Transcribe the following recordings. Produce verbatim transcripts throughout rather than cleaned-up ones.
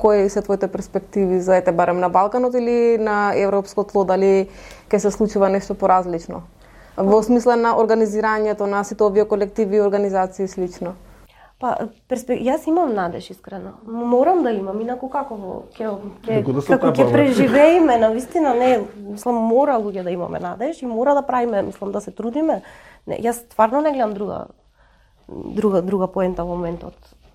кои се твоите перспективи за ете барем на Балканот или на европско тло, дали ќе се случува нешто поразлично? Во смисла на организирањето на сите овие колективи, организации и слично. Па, перспек... јас имам надеж, искрено. Морам да имам, инаку како ќе ќе да како ќе преживееме, навистина не, мислам мора луѓе да имаме надеж и мора да правиме, мислам да се трудиме. Не, јас стварно не гледам друга друга друга поента во моментот.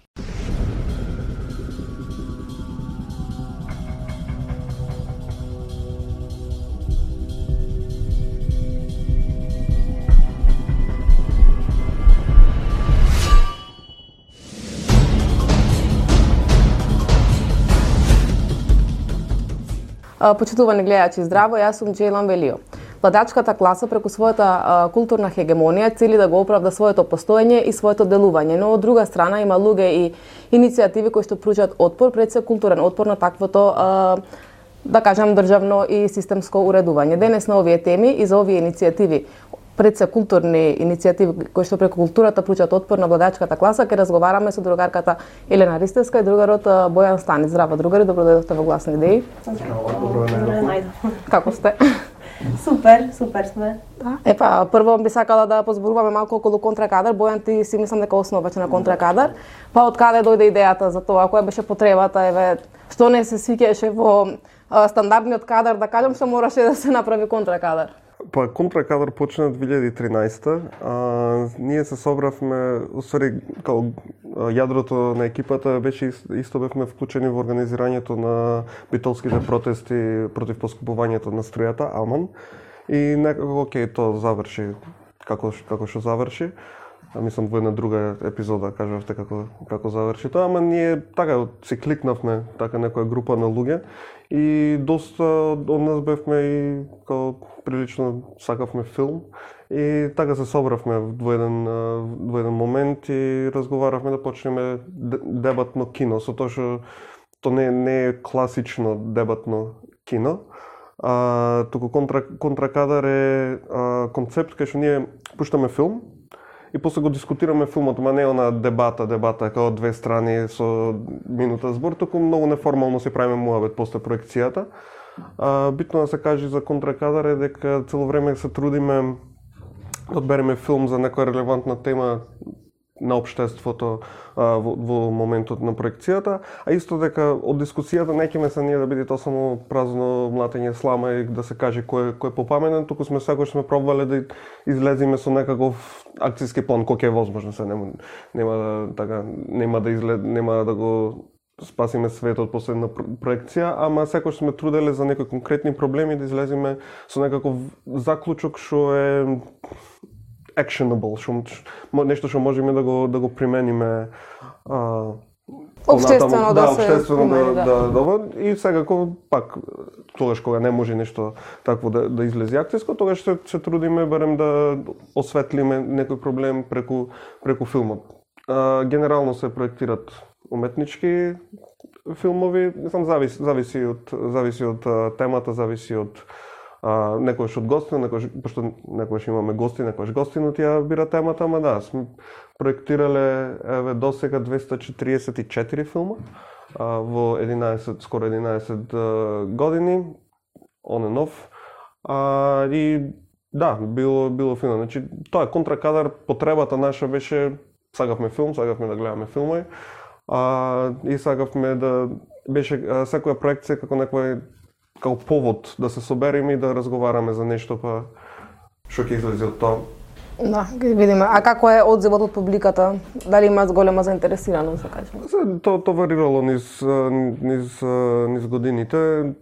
Почитувани гледачи, здраво, јас сум Джейлан Велио. Владачката класа преку својата а, културна хегемонија цели да го оправда своето постоење и своето делување, но од друга страна има луѓе и иницијативи кои што пруџат отпор пред се културен отпор на таквото а, да кажам државно и системско уредување. Денес на овие теми и за овие иницијативи пред се културни иницијативи кои што преку културата пруџат отпор на владачката класа ќе разговараме со другарката Елена Ристевска и другарот Бојан Станиц. Здраво другари, добро дојдовте во Гласни идеи. Добро дојдовте. Како сте? Супер, супер сме. Да. Епа, прво би сакала да позборуваме малку околу контракадар. Бојан, ти си мислам дека основач на контракадар. Па од каде дојде идејата за тоа? Која беше потребата? Еве, што не се свиѓаше во а, стандардниот кадар, да кажам, што мораше да се направи контракадар? Па контракадар почна две илјади и тринаесета. А, ние се собравме, усвари, као јадрото на екипата беше исто бевме вклучени во организирањето на битолските протести против поскупувањето на струјата Алман. И некако окей, тоа заврши како како што заврши. А мислам во една друга епизода кажавте како како заврши тоа, ама ние така си кликнавме така некоја група на луѓе и доста од нас бевме и као прилично сакавме филм и така се собравме во еден во еден момент и разговаравме да почнеме дебатно кино, со тоа што тоа не не е класично дебатно кино. А туку контра контракадар е а, концепт кај што ние пуштаме филм и после го дискутираме филмот, ма не она дебата, дебата како две страни со минута збор, туку многу неформално се правиме муабет после проекцијата. А, битно да се каже за контракадар е дека цело време се трудиме да одбереме филм за некоја релевантна тема на општеството а, во, во моментот на проекцијата, а исто дека од дискусијата не ќе се ние да биде тоа само празно млатење слама и да се каже кој кој е попаметен, туку сме секогаш сме пробале да излеземе со некаков акцијски план кој е возможно, се нема нема да така нема да излед нема да го спасиме светот после една проекција, ама секогаш сме труделе за некои конкретни проблеми да излеземе со некаков заклучок што е actionable, шо, нешто што можеме да го да го примениме а, Обштествено да, да се обштествено примени, да, да, да, да, и секако пак тогаш кога не може нешто такво да да излезе акцијско, тогаш се, се трудиме барем да осветлиме некој проблем преку преку филмот. А, генерално се проектират уметнички филмови, сам зависи зависи од зависи од темата, зависи од а, некојаш од гостина, некојаш пошто некојаш имаме гости, некојаш гостинот ја бира темата, ама да, сме проектирале еве досега двеста четириесет и четири филма а, во единаесет скоро единаесет а, години on and off. А, и да, било било фино. Значи тоа контракадар, потребата наша беше сакавме филм, сакавме да гледаме филмови. А, и сакавме да беше а, секоја проекција како некој како повод да се собереме и да разговараме за нешто, па што ќе излезе од тоа. Да, ќе видиме. А како е одзивот од публиката? Дали има голема заинтересираност, да кажеме? Тоа то варирало низ низ низ годините.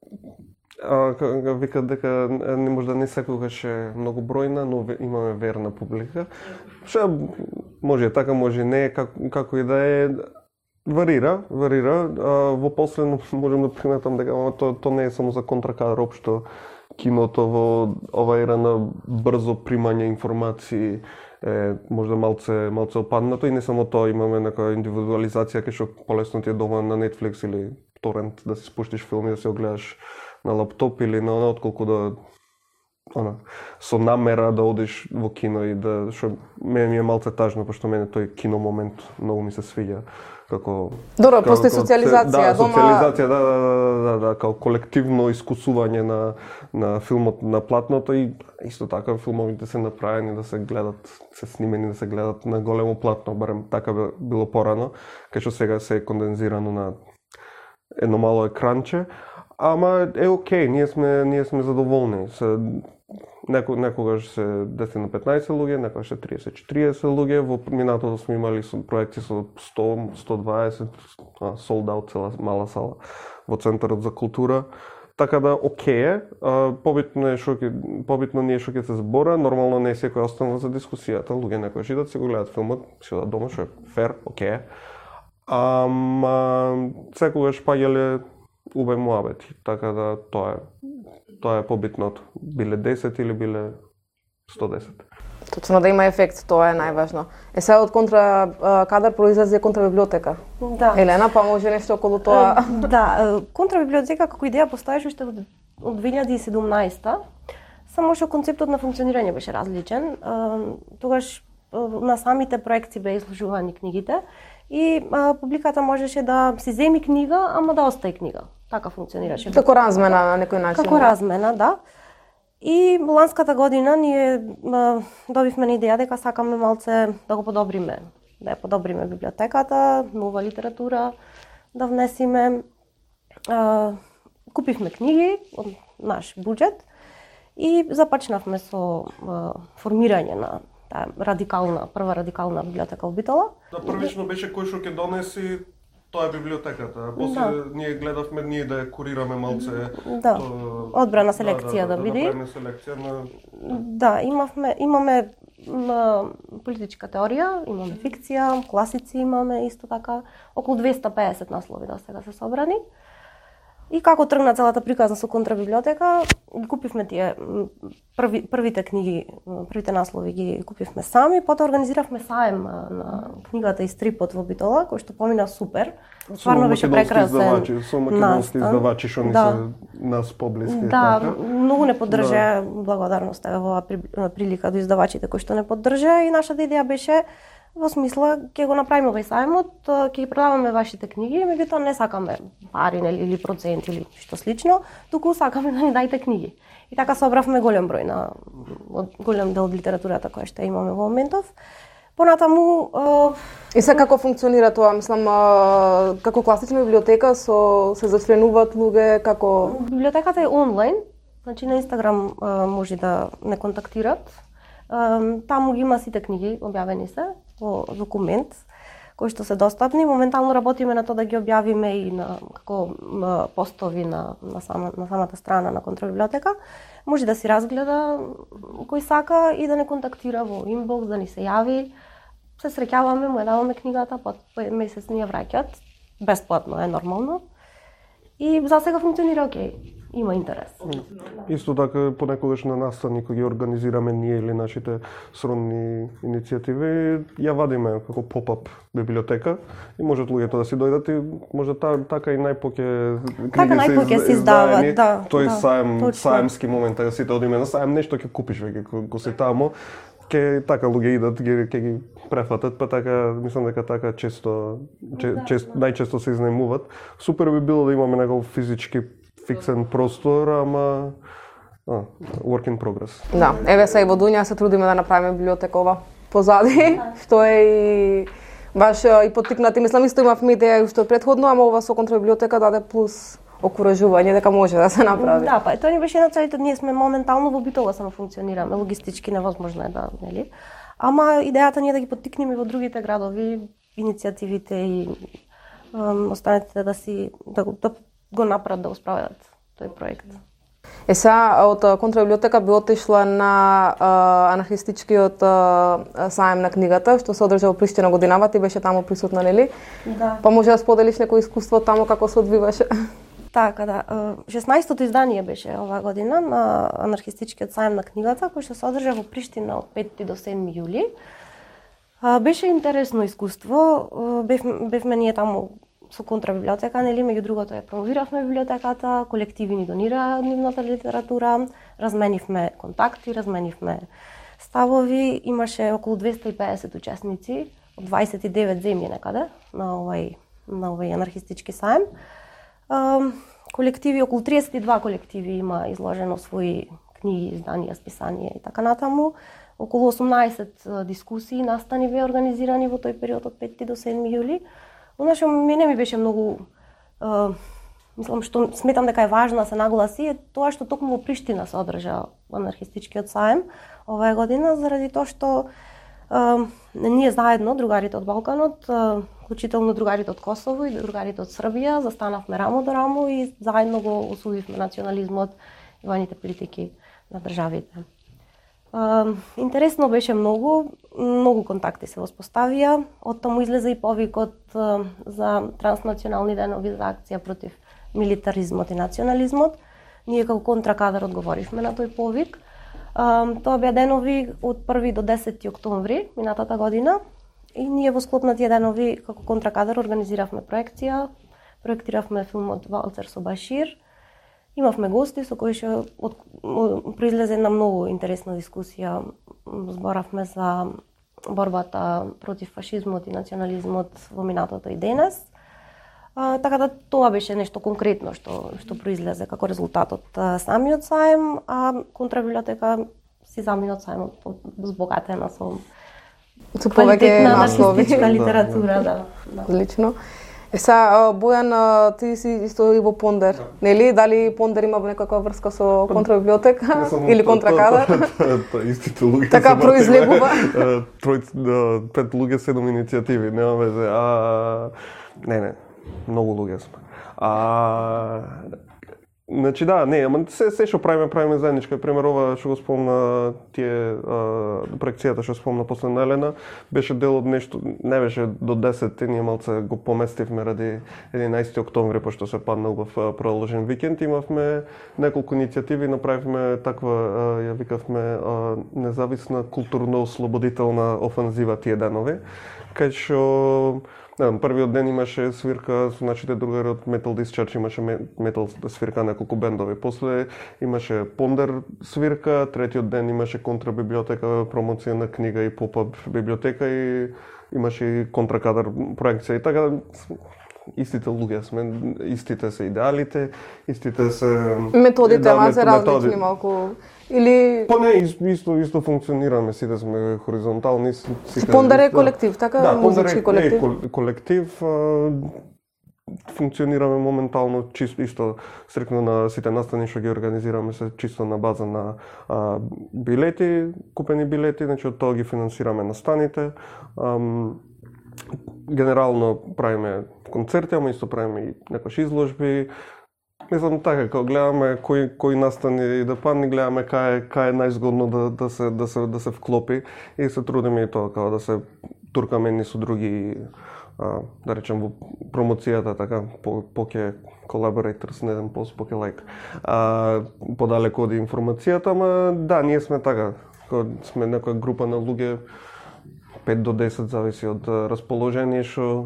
А, викат дека не може да не секогаш е многу бројна, но имаме верна публика. Што може така, може не, како, како и да е, варира, варира. А, во последно можам да приметам дека тоа то не е само за контракадар, општо киното во ова ера на брзо примање информации е можда малце малце опаднато и не само тоа, имаме некоја индивидуализација кај што полесно ти е дома на Netflix или торент да си спуштиш филм и да се огледаш на лаптоп или на она, отколку да она со намера да одиш во кино и да што мене ми е малце тажно, пошто мене тој кино момент многу ми се свиѓа. Како Добро, постои социализација, да, дома социализација, да, да, да, да, да, како колективно искусување на на филмот на платното и исто така филмовите се направени да се гледат, се снимени да се гледат на големо платно, барем така било порано, кај што сега се е кондензирано на едно мало екранче, ама е окей, ние сме ние сме задоволни. Се Неко, некогаш се десет на петнаесет луѓе, некогаш се триесет четириесет луѓе, во минатото сме имали со проекти со сто сто дваесет, sold out цела мала сала во Центарот за култура. Така да окей е, побитно е што ќе побитно не е што ќе се збора, нормално не е секој останал за дискусијата, луѓе некои идат си го гледат филмот, си одат дома, што е фер, окей. Ама секогаш паѓале убај муабети, така да тоа е Тоа е побитното. Биле десет или биле сто десет. Точно да има ефект, тоа е најважно. Е сега од контра кадар произлезе контрабиблиотека. Да. Елена, па може нешто околу тоа? Да, контрабиблиотека како идеја постоеше уште од две илјади и седумнаесета, само што концептот на функционирање беше различен. Тогаш на самите проекти беа изложувани книгите и публиката можеше да си земи книга, ама да остае книга. Така функционираше. Како размена на некој начин. Како размена, да. И ланската година ние а, добивме на идеја дека сакаме малце да го подобриме, да ја подобриме библиотеката, нова литература, да внесиме. А, купивме книги од наш буџет и започнавме со а, формирање на таа радикална, прва радикална библиотека во Битола. Да, првично беше кој што ќе донеси тоа е библиотеката. После да. ние гледавме ние да ја курираме малце. Да. То... Одбрана селекција да, да, да биде. Да, да, селекција на Да, имавме имаме м, политичка теорија, имаме фикција, класици имаме исто така, околу двеста пеесет наслови да сега се собрани. И како тргна целата приказна со контрабиблиотека, купивме тие први, првите книги, првите наслови ги купивме сами, потоа организиравме саем на книгата и стрипот во Битола, кој што помина супер. Стварно беше прекрасен. Со македонски издавачи што ни да. се нас поблиски. Да, така. многу не поддржа, Да. благодарност е во оваа прилика до издавачите кои што не поддржа и нашата идеја беше во смисла ќе го направиме овој сајмот, ќе ги продаваме вашите книги, меѓутоа не сакаме пари или процент или што слично, туку сакаме да ни дајте книги. И така собравме голем број на голем дел од литературата која што имаме во моментов. Понатаму е... И сега како функционира тоа? Мислам, како класична библиотека со се зачленуваат луѓе, како библиотеката е онлайн, значи на Инстаграм може да не контактират. Таму ги има сите книги, објавени се во документ кои што се достапни. Моментално работиме на тоа да ги објавиме и на како постови на на, сама, на самата страна на контрабиблиотека. Може да си разгледа кој сака и да не контактира во инбокс, да ни се јави. Се среќаваме, му ја даваме книгата, па по месец ни ја враќаат. Бесплатно е нормално. И за сега функционира окей. Има интерес. Исто така понекогаш на настани кои ги организираме ние или нашите сродни иницијативи, ја вадиме како поп-ап библиотека и можат луѓето да си дојдат и може та, така и најпоќе книги така најпоќе се издаваат, да. Тој да, саем, точно. саемски момент да сите одиме на саем, нешто ќе купиш веќе кога си таму. Ке така луѓе идат, ќе ќе ги префатат, па така мислам дека така често че, да, често да. најчесто се изнемуват. Супер би било да имаме некој физички фиксен простор, ама а, work in progress. Да, еве се и во Дунја се трудиме да направиме библиотека ова позади, што е и баш и поттикнати, мислам исто имавме идеја уште предходно, ама ова со контрабиблиотека даде плюс окуражување дека може да се направи. Да, па тоа ни беше една целите, ние сме моментално во Битола само функционираме, логистички невозможно е да, нели? Ама идејата ни е да ги поттикнеме во другите градови, иницијативите и ем, останете да си да го, да го направат да го справат тој проект. Е сега од контрабиблиотека би отишла на а, анархистичкиот а, саем на книгата што се одржа во Приштина годинава, ти беше таму присутна, нели? Да. Па може да споделиш некој искуство таму како се одвиваше? Така да, шеснаесетото издание беше оваа година на анархистичкиот саем на книгата кој што се одржа во Приштина од пети до седми јули. Беше интересно искуство, бев, бевме ние таму со контрабиблиотека, нели, меѓу другото ја промовиравме библиотеката, колективи ни донираа нивната литература, разменивме контакти, разменивме ставови, имаше околу двесте и педесет учесници од дваесет и девет земји некаде на овај на овај анархистички саем. Колективи, околу триесет и два колективи има изложено своји книги, изданија, списанија и така натаму. Околу осумнаесет дискусии, настани беа организирани во тој период од петти до седми јули. Она што мене ми беше многу, е, мислам што сметам дека е важно да се нагласи е тоа што токму во Приштина се одржа анархистичкиот саем оваа година, заради тоа што е, ние заедно, другарите од Балканот, е, вклучително другарите од Косово и другарите од Србија, застанавме рамо до рамо и заедно го осудивме национализмот и војните политики на државите. Uh, интересно беше многу, многу контакти се воспоставија, оттаму излезе и повикот uh, за транснационални денови за акција против милитаризмот и национализмот. Ние како контракадар одговоривме на тој повик. Uh, тоа беа денови од први до десети октомври минатата година и ние во склоп на тие денови како контракадар организиравме проекција, проектиравме филмот Валцер со Башир. Имавме гости со кои што од, произлезе една многу интересна дискусија. Зборавме за борбата против фашизмот и национализмот во минатото и денес. А, така да тоа беше нешто конкретно што што произлезе како резултат од а, самиот саем, а контрабиблиотека си замина од саемот збогатена со со повеќе наслови, литература, да. да. Одлично. Е са, Бојан, ти си исто и во Пондер, да. Нели? Дали Пондер има некаква врска со контрабиблиотека или контракадар? Истите луѓе. Така произлегува. Тројц, пет луѓе, седум иницијативи, нема везе. А не, не, многу луѓе сме. А Значи да, не, ама се се што правиме, правиме заедничка. Пример ова што го спомна тие а, проекцијата што спомна после на Елена, беше дел од нешто, не беше до десет, ние малце го поместивме ради единаесети октомври, пошто се падна убав продолжен викенд. Имавме неколку иницијативи, направивме таква, а, ја викавме а, независна културно-ослободителна офанзива тие денови, кај што да, првиот ден имаше свирка со нашите другари од Metal Discharge, имаше метал свирка неколку бендови. После имаше Пондер свирка, третиот ден имаше контрабиблиотека, промоција на книга и поп-ап библиотека и имаше и контракадар проекција. И така истите луѓе сме, истите се идеалите, истите се методите, да, ама се различни малку. Или Па не, исто исто функционираме, сите сме хоризонтални, сите. Пондер е колектив, така? Да, музички колектив. Да, колектив. Функционираме моментално чисто исто стрикно на сите настани што ги организираме се чисто на база на а, билети, купени билети, значи од тоа ги финансираме настаните. Ам, генерално правиме концерти, ама исто правиме и некојаш изложби. Мислам така, кога гледаме кои кои настани да падне, гледаме кај кај е најзгодно да да се да се да се вклопи и се трудиме и тоа како да се туркаме едни со други, а, да речем во промоцијата така по поќе collaborators, не знам по поќе лайк. А подалеку од информацијата, ама да, ние сме така, кога сме некоја група на луѓе пет до десет зависи од расположение што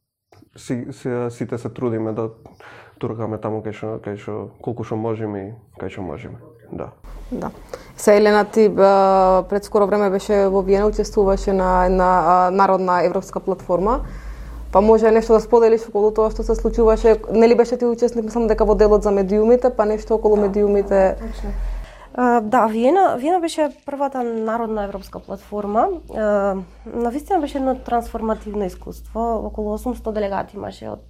си, си, сите се трудиме да туркаме таму кај што кај што колку што можеме и кај што можеме. Да. Да. Се Елена, ти пред скоро време беше во Виена, учествуваше на една народна европска платформа. Па може нешто да споделиш околу тоа што се случуваше? Нели беше ти учесник, мислам дека во делот за медиумите, па нешто околу медиумите? Точно. Uh, да, Виена, Виена беше првата народна европска платформа. Uh, навистина беше едно трансформативно искуство. Околу осумсто делегати имаше од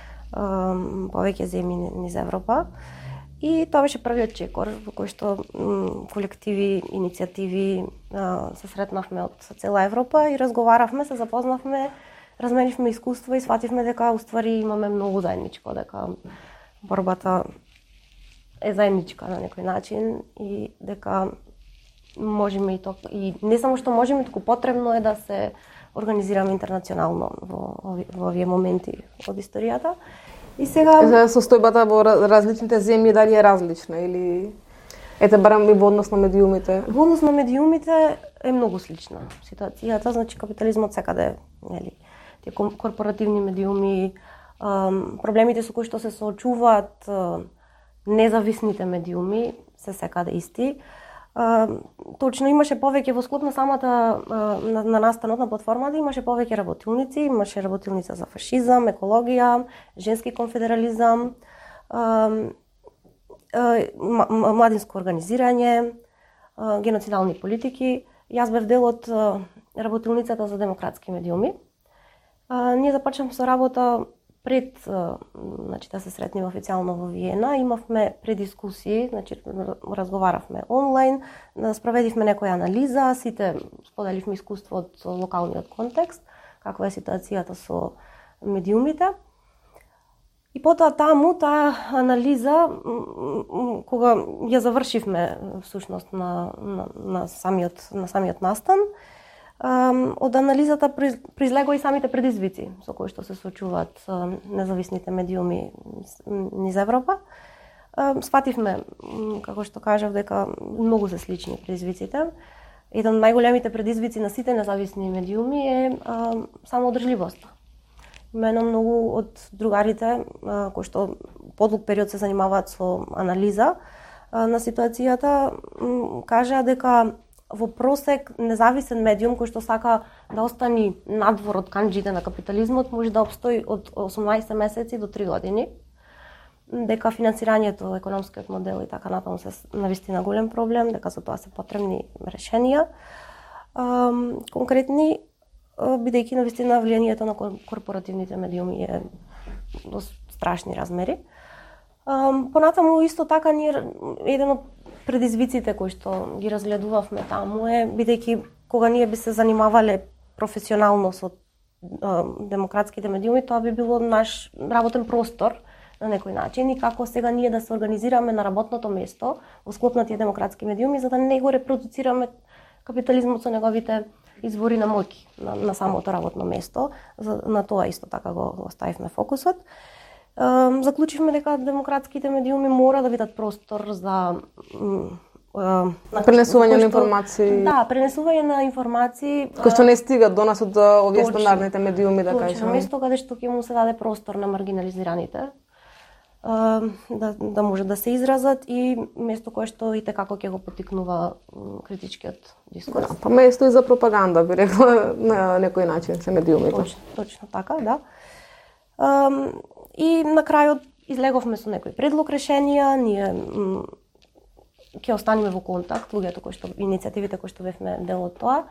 uh, повеќе земји низ Европа. И тоа беше првиот чекор во кој што м, колективи, иницијативи uh, се сретнавме од цела Европа и разговаравме, се запознавме, разменивме искуства и свативме дека уствари имаме многу заедничко, дека борбата е заедничка на некој начин и дека можеме и тоа и не само што можеме, туку потребно е да се организираме интернационално во во овие моменти од историјата. И сега за состојбата во различните земји дали е различна или ете барам и во однос на медиумите? Во однос на медиумите е многу слична ситуацијата, значи капитализмот секаде, нели, тие корпоративни медиуми Проблемите со кои што се соочуваат независните медиуми се секаде исти. Точно имаше повеќе во склоп на самата на, на настанот на платформата, имаше повеќе работилници, имаше работилница за фашизам, екологија, женски конфедерализам, младинско организирање, геноцидални политики. Јас бев дел од работилницата за демократски медиуми. Ние започнавме со работа пред, значи, да се сретнеме официјално во Виена. Имавме предискусии, значи разговаравме онлайн, спроведивме некоја анализа, сите споделивме искуство од локалниот контекст, каква е ситуацијата со медиумите. И потоа таму, таа анализа, кога ја завршивме всушност на, на, на, самиот, на самиот настан, од анализата произлегоа и самите предизвици со кои што се соочуваат независните медиуми низ Европа. Сфативме, како што кажав, дека многу се слични предизвиците. Еден од најголемите предизвици на сите независни медиуми е самоодржливоста. Имено многу од другарите кои што подолг период се занимаваат со анализа на ситуацијата кажаа дека во просек независен медиум кој што сака да остани надвор од канџите на капитализмот може да обстои од осумнаесет месеци до три години. Дека финансирањето, економскиот модел и така натаму се навистина голем проблем, дека за тоа се потребни решенија конкретни, бидејќи навистина влијанието на корпоративните медиуми е до страшни размери. Понатаму исто така ние еден од предизвиците кои што ги разгледувавме таму е, бидејќи кога ние би се занимавале професионално со демократските медиуми, тоа би било наш работен простор на некој начин и како сега ние да се организираме на работното место во склоп на тие демократски медиуми за да не го репродуцираме капитализмот со неговите извори на моќ на, на самото работно место. За, на тоа исто така го оставивме фокусот. Заклучивме дека демократските медиуми мора да видат простор за пренесување на информации. Да, пренесување на информации кои што не стигат до нас од овие стандардните медиуми, да кажеме. Место каде што ќе му се даде простор на маргинализираните да да може да се изразат и место кое што и tekako ќе го поттикнува критичкиот дискурс. Да, па место и за пропаганда, би рекла на некој начин се медиумите. Точно, точно така, да. И на крајот излеговме со некои предлог решенија, ние ќе останеме во контакт, луѓето кои што иницијативите кои што бевме дел од тоа.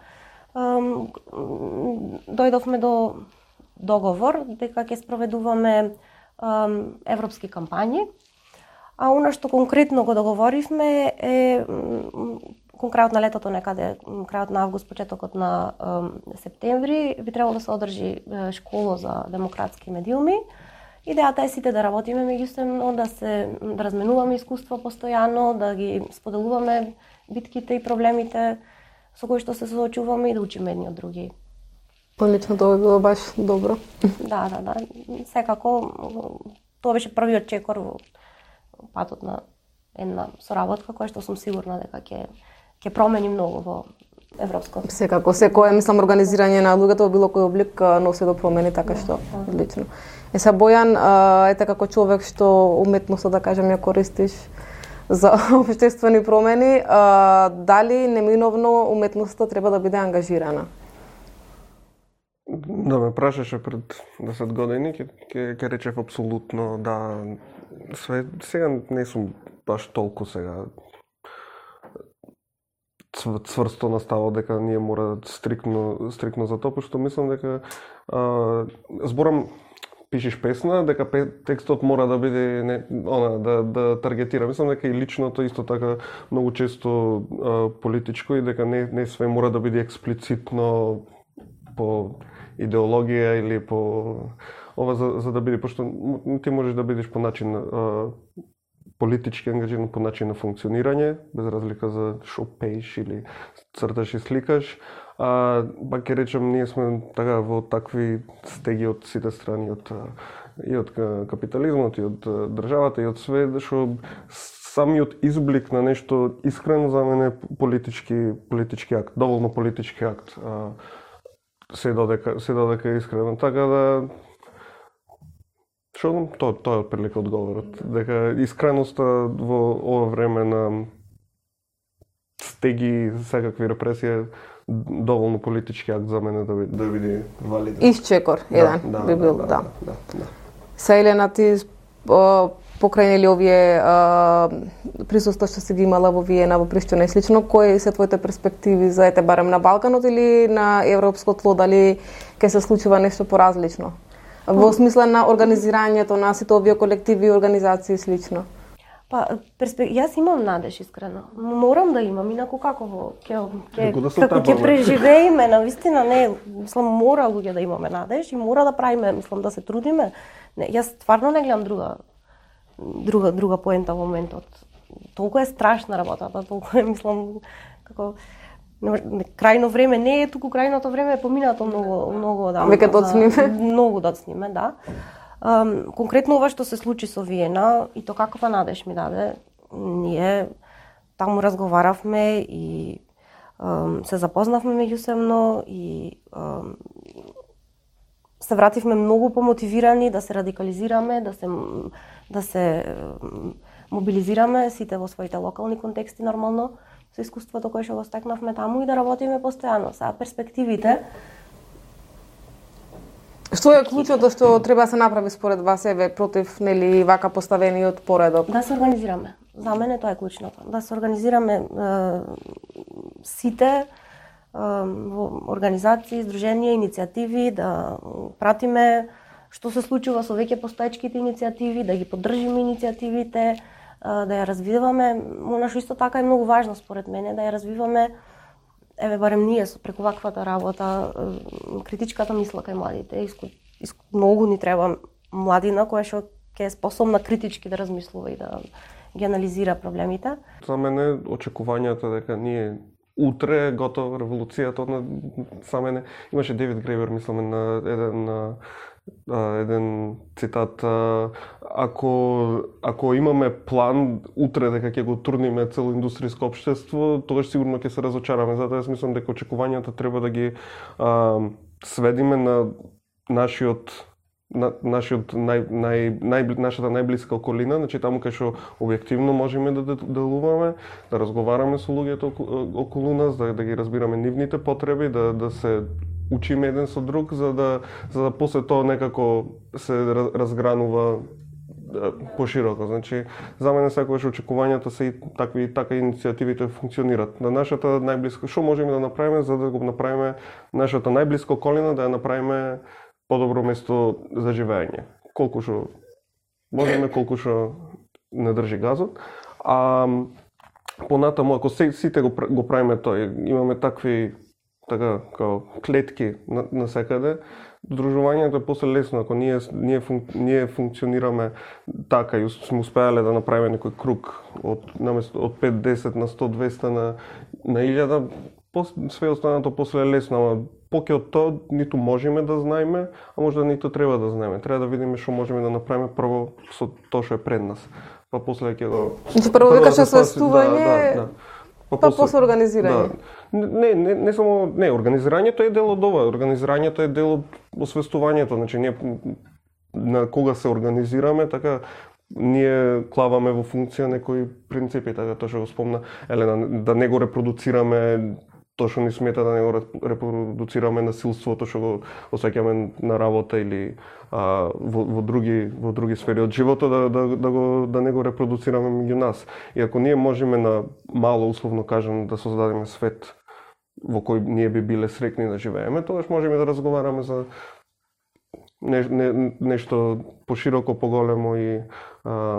Дојдовме до договор дека ќе спроведуваме европски кампањи, а она што конкретно го договоривме е кон крајот на летото, некаде крајот на август, почетокот на септември би требало да се одржи школа за демократски медиуми. Идејата е сите да работиме меѓусебно, да се да разменуваме искуство постојано, да ги споделуваме битките и проблемите со кои што се соочуваме и да учиме едни од други. Лично тоа било баш добро. Да, да, да. Секако тоа беше првиот чекор во патот на една соработка која што сум сигурна дека ќе ќе промени многу во европско. Секако, секое, мислам, организирање на луѓето во било кој облик носи до промени, така што одлично. Е са Бојан, ете како човек што уметноста, да кажем, ја користиш за општествени промени, дали неминовно уметноста треба да биде ангажирана? Да ме прашаше пред десет години, ќе ќе речев апсолутно да. Све, сега не сум баш толку сега цврсто на ставот дека ние мора стриктно стриктно за тоа, што мислам дека а, зборам пишеш песна, дека текстот мора да биде не, она да да таргетира. Мислам дека и личното исто така многу често а, политичко и дека не не све мора да биде експлицитно по идеологија или по ова за, за да биде, пошто ти можеш да бидеш по начин а, политички ангажиран, по начин на функционирање, без разлика за шо пееш или црташ и сликаш. А, па ќе речем, ние сме така во такви стеги од сите страни, од и од капитализмот, и од државата, и од све, што самиот изблик на нешто искрено за мене политички политички акт, доволно политички акт. А, се додека се додека искрено, така да Што тоа тоа е отприлика одговорот, дека искреноста во ова време на стеги, секакви репресии доволно политички акт за мене да, да биде валиден. Исчекор, еден да, би бил, да. да. да, да. Са Елена, ти покрај ли овие присуства што си ги имала во Виена, во Приштина и слично, кои се твоите перспективи за ете барем на Балканот или на европско тло, дали ќе се случува нешто поразлично? Во смисла на организирањето на сите овие колективи и организации и слично. Па, перспек... јас имам надеж, искрено. Морам да имам, инаку како во ќе ќе да како ќе преживееме, навистина не, мислам мора луѓе да имаме надеж и мора да правиме, мислам да се трудиме. Не, јас стварно не гледам друга друга друга поента во моментот. Толку е страшна работата, толку е, мислам, како крајно време не е, туку крајното време е поминато многу многу одамна. Веќе доцниме. Многу доцниме, да. Um, конкретно ова што се случи со Виена и то каква надеж ми даде, ние таму разговаравме и um, се запознавме меѓусебно и um, се вративме многу помотивирани да се радикализираме, да се да се um, мобилизираме сите во своите локални контексти нормално со искуството кое што го стекнавме таму и да работиме постојано. Сега перспективите. Што е клучното што треба да се направи според вас еве против нели вака поставениот поредок? Да се организираме. За мене тоа е клучното. Да се организираме е, сите е, во организации, здруженија, иницијативи, да пратиме што се случува со веќе постоечките иницијативи, да ги поддржиме иницијативите, е, да ја развиваме. Она што исто така е многу важно според мене, да ја развиваме еве барем ние со преку ваквата работа, критичката мисла кај младите. Иску, иску, многу ни треба младина која што ќе е способна критички да размислува и да ги анализира проблемите. За мене очекувањата дека ние утре готова револуцијата на за мене имаше Девид Грейбер, мислам, на еден на еден цитат, ако ако имаме план утре дека ќе го турниме цело индустријско општество, тогаш сигурно ќе се разочараме. Затоа јас мислам дека очекувањата треба да ги а, сведиме на нашиот на нашиот нај нај нај нашата најблиска околина, значи таму кај што објективно можеме да делуваме, да разговараме со луѓето околу нас, да да ги разбираме нивните потреби, да да се учиме еден со друг, за да за да после тоа некако се разгранува пошироко. Значи, за мене секогаш очекувањата се и такви и така иницијативите функционираат. На нашата најблиска, што можеме да направиме за да го направиме нашата најблиска околина, да ја направиме подобро место за живење. Колку што можеме, колку што не држи газот. А понатаму, ако сите го, го правиме тоа, имаме такви така као клетки на, на секаде, дружувањето е после лесно. Ако ние ние фун, ние функционираме така и сме успеале да направиме некој круг од наместо од пет десет на сто двеста на на илјада, све останато после е лесно, ама поќе од тоа ниту можеме да знаеме, а можда ниту треба да знаеме. Треба да видиме што можеме да направиме прво со тоа што е пред нас. Па после ќе го прво викаш освестување, да, да, да. Па, па после организирање. Да. Не, не, не само, не, организирањето е дел од ова, организирањето е дел од освестувањето, значи ние на кога се организираме, така ние клаваме во функција некои принципи, така тоа што го спомна Елена, да не го репродуцираме тоа што ни смета, да не го репродуцираме насилството што го осеќаме на работа или а, во, во други во други сфери од животот, да да да го да не го репродуцираме меѓу нас. И ако ние можеме на мало, условно кажем, да создадеме свет во кој ние би биле среќни да живееме, тогаш можеме да разговараме за не, не, нешто пошироко, поголемо и а,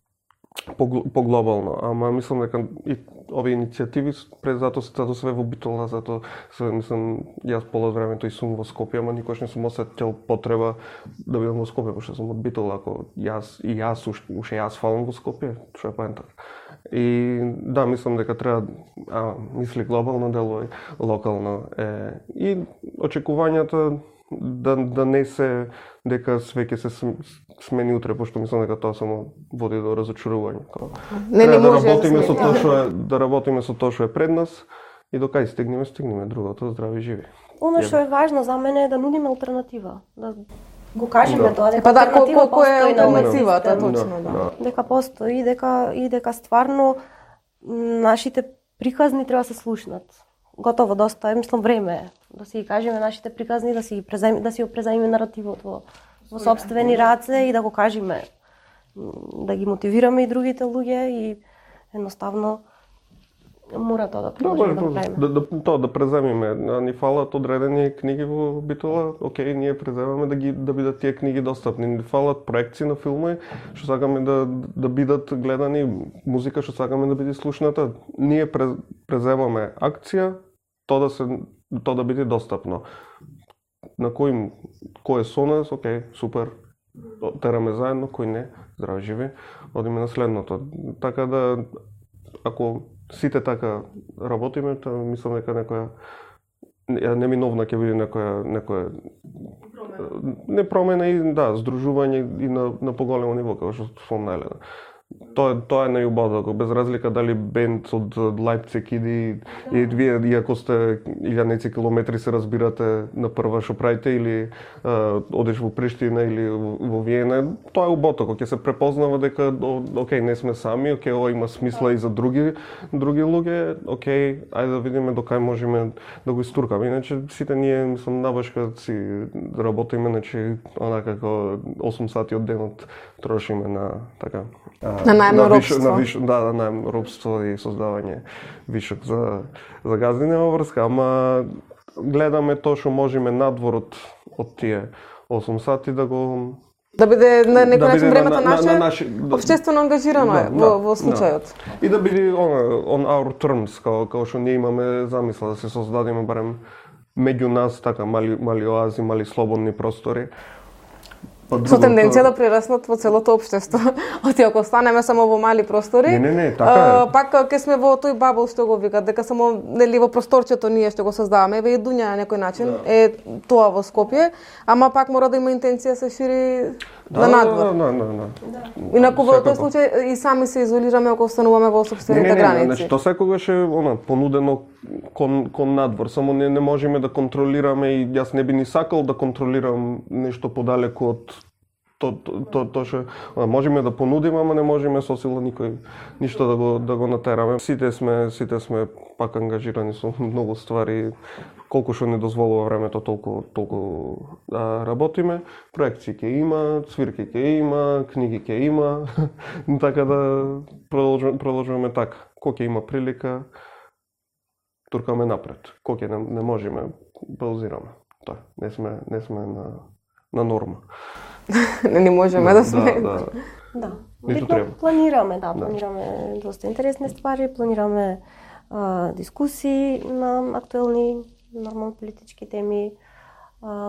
поглобално. Ама мислам дека и овие иницијативи пред затоа затоа све во Битола, затоа се мислам јас полот времето и сум во Скопје, ама никош не сум осетил потреба да бидам во Скопје, пошто сум од Битола, ако јас и јас уште јас фалам во Скопје, што е поента. И да, мислам дека треба а, мисли глобално, делови локално. Е, и очекувањата да да не се дека све ќе се смени утре, пошто мислам дека тоа само води до разочарување. Не, не да може работиме да со тоа што е да работиме со тоа што е пред нас и до кај стигнеме, стигнеме, другото здрави живи. Оно што е важно за мене е да нудиме алтернатива, да го кажеме Да. тоа, дека Па да, алтернатива колку е постои на овој алтернативата, систем. точно, да. Дека постои, дека и дека стварно нашите приказни треба да се слушнат. Готово, доста е, мислам, време е да си ги кажеме нашите приказни, да си ги презајме, да си го презајме наративот во, во сопствени раце и да го кажеме, да ги мотивираме и другите луѓе и едноставно мора тоа да продолжиме да правиме. Да, да, тоа да преземиме. Ни фалат одредени книги во Битола, окей, ние преземаме да ги да бидат тие книги достапни. Ни фалат проекции на филми што сакаме да да бидат гледани, музика што сакаме да биде слушната. Ние преземаме акција тоа да се тоа да биде достапно. На кој кој е со нас, окей, супер. Тераме заедно, кој не, здрави живи, одиме на следното. Така да ако сите така работиме, тоа мислам дека некоја неминовна ќе биде некоја некоја не промена и да, здружување и на на поголемо ниво како што спомнале. Тоа тоа е најубаво, без разлика дали бенд од Лајпциг иди и вие иако сте илјадници километри се разбирате на прва што правите или а, одиш во Приштина или во Виена, тоа е убото, кога ќе се препознава дека окей, не сме сами, окей, ова има смисла и за други други луѓе, окей, ајде да видиме до кај можеме да го истуркаме. Иначе сите ние мислам набашка си работиме, значи онака како осум сати од денот трошиме на така на најмно робство. На виш, да, на најмно робство и создавање вишок за за газдинева врска, ама гледаме тоа што можеме надвор од од тие осум сати да го да биде на некој да начин биде времето на, на, наше на, наши, да, општествено ангажирано да, е во, да, во случајот. Да. И да биде on, on our terms, као, као што ние имаме замисла да се создадеме барем меѓу нас така мали мали оази, мали слободни простори. Па со тенденција да прераснат во целото општество. Оти ако останеме само во мали простори, не, не, не, така е. пак ќе сме во тој бабл што го викат, дека само нели во просторчето ние што го создаваме, еве и Дуња на некој начин да. Е тоа во Скопје, ама пак мора да има интенција да се шири да, на надвор. Да, да, да, да. да. Инаку во тој случај и сами се изолираме ако остануваме во сопствените граници. Не, не, значи тоа секогаш е она понудено кон кон надвор, само не не можеме да контролираме и јас не би ни сакал да контролирам нешто подалеку од то то то што можеме да понудиме, ама не можеме со сила никој ништо да го да го натераме. Сите сме сите сме пак ангажирани со многу ствари, колку што не дозволува времето, толку толку а, работиме. Проекции ќе има, свирки ќе има, книги ќе има, така да продолжуваме продолжуваме така. Кој ќе има прилика, туркаме напред. Кој ќе не, не можеме, паузираме. Тоа, не сме не сме на на норма. Не ни можеме да, да сме. Да, да. Да. Ниту треба. Планираме, да, планираме да. Доста интересни ствари, планираме а, дискусии на актуелни, нормално политички теми, а,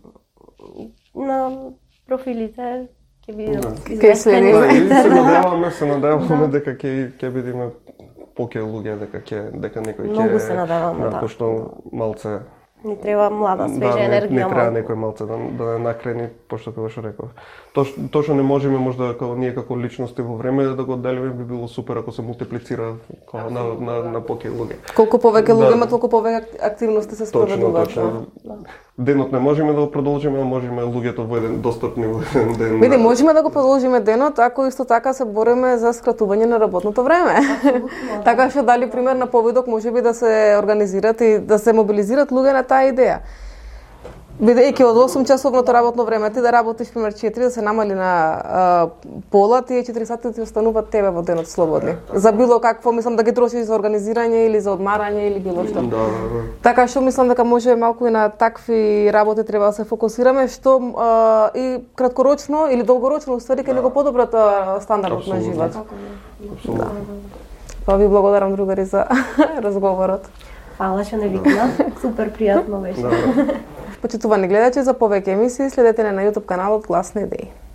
на профилите ќе бидат известени. Да, и се надеваме, се надеваме дека ќе ќе бидеме поке луѓе, дека ќе дека некој ќе Многу се надеваме, да. Да, пошто малце Ни треба млада, свежа да, енергија. Не, не треба некој малце да да не накрени, пошто како што реков. Тоа тоа што не можеме можда како ние како личности во време да го одделиме би било супер ако се мултиплицира како на на на поке луѓе. Колку повеќе луѓе да. има, толку повеќе активности се спроведуваат. Точно, точно. Да. Денот не можеме да го продолжиме, а можеме луѓето во еден достапни во еден ден. Види, можеме да го продолжиме денот, ако исто така се бориме за скратување на работното време. Така што дали пример на повидок можеби да се организират и да се мобилизират луѓе на таа идеја. Бидејќи од осум часовното работно време ти да работиш пример четири, да се намали на а, пола, тие четири сати ти остануваат тебе во денот слободни. За било какво, мислам да ги трошиш за организирање или за одмарање или било што. Да, да, да. Така што мислам дека може малку и на такви работи треба да се фокусираме, што а, и краткорочно или долгорочно уствари ќе да. Него подобрат стандардот на живот. Апсолутно. Да. Па ви благодарам, другари, за разговорот. Фала што не викна. Супер пријатно беше. Да. Почитувани гледачи, за повеќе емисии следете на YouTube каналот Гласни идеи.